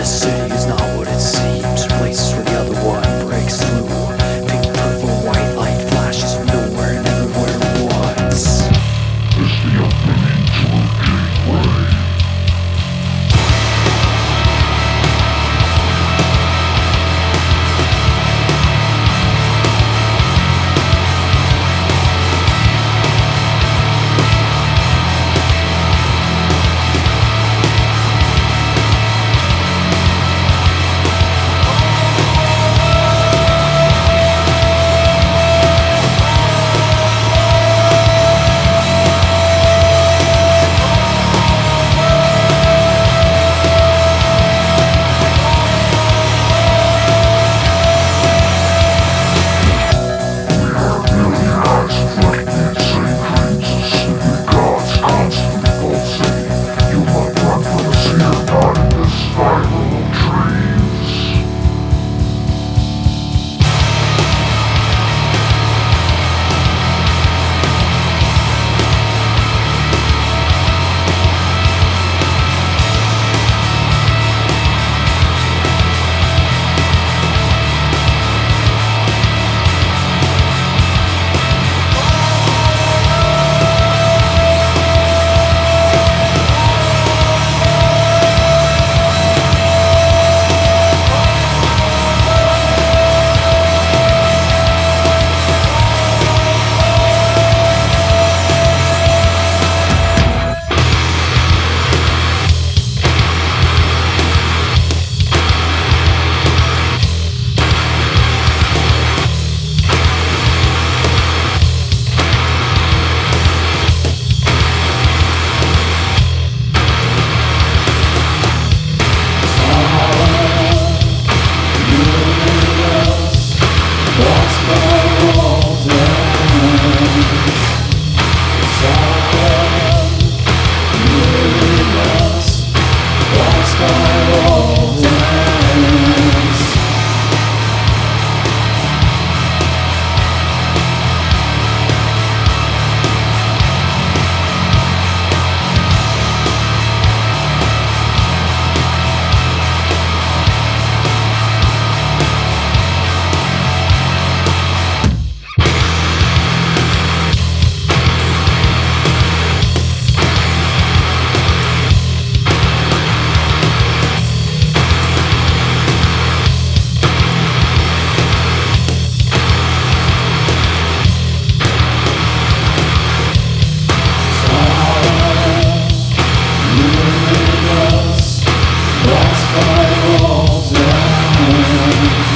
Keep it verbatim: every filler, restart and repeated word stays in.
city is not what it seems. Places where the other one breaks through. Pink, purple, white light flashes from nowhere and everywhere at once. Is the opening to a gateway. Lost by all time.